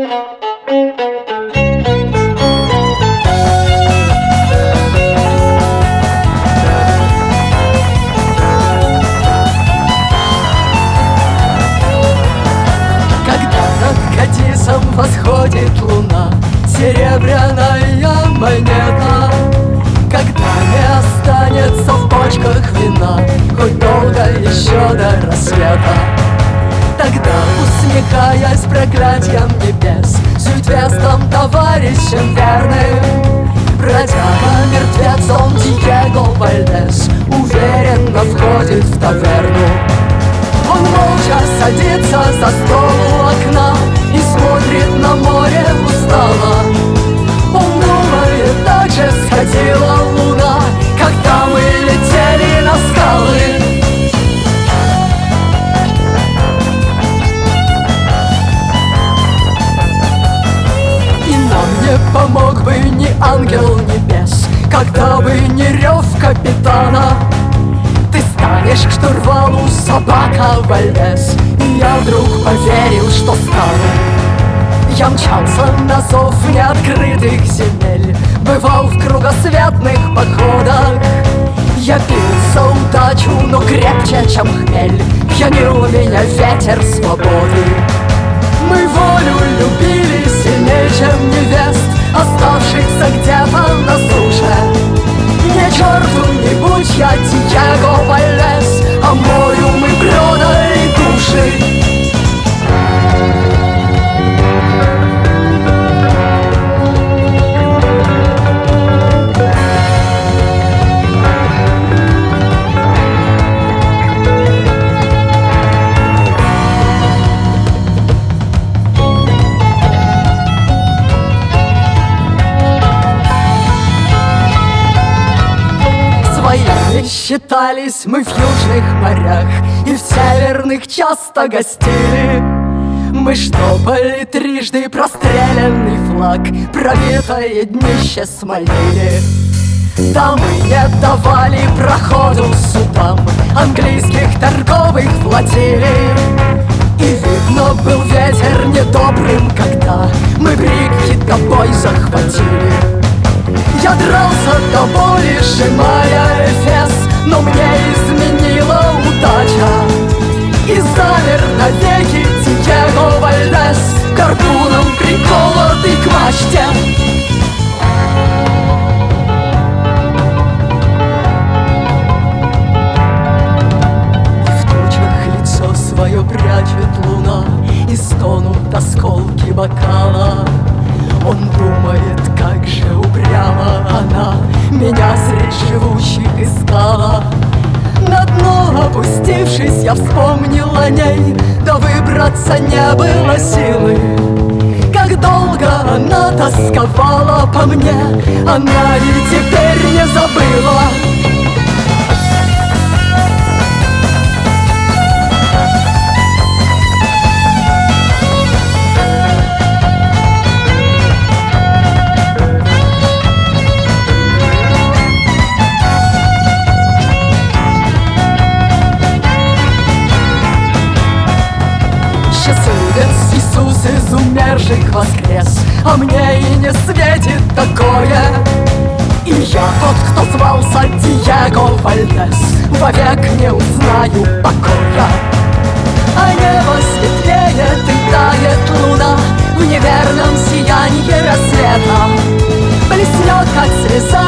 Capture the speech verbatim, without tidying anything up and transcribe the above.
Восходит луна, серебряная монета. Когда не останется в бочках вина, хоть долго еще до рассвета, тогда, усмехаясь проклятием небес, сюдвестом товарищем верным, бродяга мертвец он Диего Вальдес уверенно входит в таверну. Он молча садится за стол у окна и смотрит на море устало. Он думает, так же сходила луна, когда мы летели на скалы. И нам не помог бы ни ангел небес, когда бы не рев капитана. Ты станешь к штурвалу, собака Вальдес, и я вдруг поверил, что стану. Я мчался на зов неоткрытых земель, бывал в кругосветных походах. Я пил за удачу, но крепче, чем хмель, пьянил меня ветер свободы. Мы волю любили сильнее, чем невест, оставшихся где-то на суше. Не черту не будь я Диего Вальдес, а морю мы продали души. Считались мы в южных морях и в северных часто гостили. Мы штопали трижды простреленный флаг, пробитое днище смолили. Там мы не давали проходу судам английских торговых флотилий. И видно был ветер недобрым, когда мы брик китобой захватили. Я дрался до боли, сжимая эфес, но мне изменила удача, и замер навеки Диего Вальдес, гарпуном приколотый к мачте. И в тучах лицо свое прячет луна, и стонут осколки бокала. Он думает, как же упрямо она меня средь живущих искала. На дно опустившись, я вспомнил о ней, да выбраться не было силы. Как долго она тосковала по мне, она и теперь не забыла. Иисус из умерших воскрес, а мне и не светит такое. И я тот, кто звался Диего Вальдес, вовек не узнаю покоя. А небо светлеет и тает луна в неверном сиянии рассвета. Блеснет, как слеза